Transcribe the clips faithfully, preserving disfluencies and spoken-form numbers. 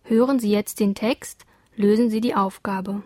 Hören Sie jetzt den Text, lösen Sie die Aufgabe.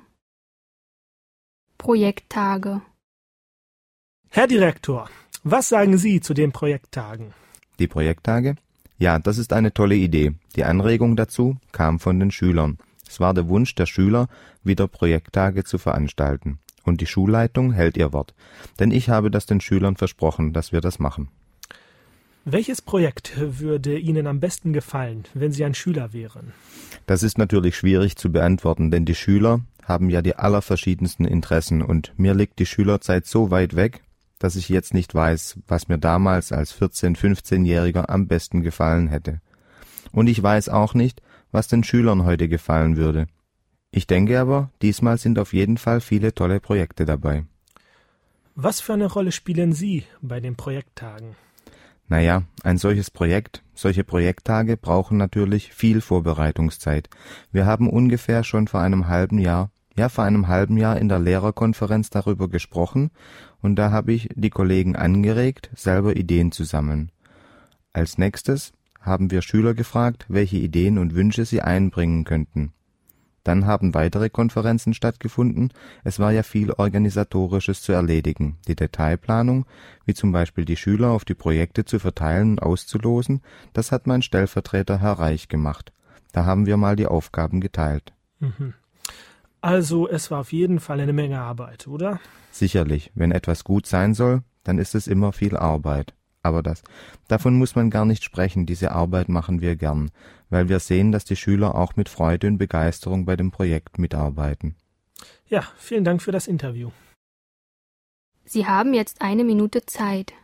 Projekttage. Herr Direktor, was sagen Sie zu den Projekttagen? Die Projekttage? Ja, das ist eine tolle Idee. Die Anregung dazu kam von den Schülern. Es war der Wunsch der Schüler, wieder Projekttage zu veranstalten. Und die Schulleitung hält ihr Wort. Denn ich habe das den Schülern versprochen, dass wir das machen. Welches Projekt würde Ihnen am besten gefallen, wenn Sie ein Schüler wären? Das ist natürlich schwierig zu beantworten, denn die Schüler haben ja die allerverschiedensten Interessen und mir liegt die Schülerzeit so weit weg, dass ich jetzt nicht weiß, was mir damals als vierzehn-, fünfzehnjähriger am besten gefallen hätte. Und ich weiß auch nicht, was den Schülern heute gefallen würde. Ich denke aber, diesmal sind auf jeden Fall viele tolle Projekte dabei. Was für eine Rolle spielen Sie bei den Projekttagen? Naja, ein solches Projekt, solche Projekttage brauchen natürlich viel Vorbereitungszeit. Wir haben ungefähr schon vor einem halben Jahr, ja vor einem halben Jahr in der Lehrerkonferenz darüber gesprochen und da habe ich die Kollegen angeregt, selber Ideen zu sammeln. Als nächstes haben wir Schüler gefragt, welche Ideen und Wünsche sie einbringen könnten. Dann haben weitere Konferenzen stattgefunden. Es war ja viel Organisatorisches zu erledigen. Die Detailplanung, wie zum Beispiel die Schüler auf die Projekte zu verteilen und auszulosen, das hat mein Stellvertreter Herr Reich gemacht. Da haben wir mal die Aufgaben geteilt. Mhm. Also es war auf jeden Fall eine Menge Arbeit, oder? Sicherlich, wenn etwas gut sein soll, dann ist es immer viel Arbeit. Aber das, davon muss man gar nicht sprechen, diese Arbeit machen wir gern, weil wir sehen, dass die Schüler auch mit Freude und Begeisterung bei dem Projekt mitarbeiten. Ja, vielen Dank für das Interview. Sie haben jetzt eine Minute Zeit.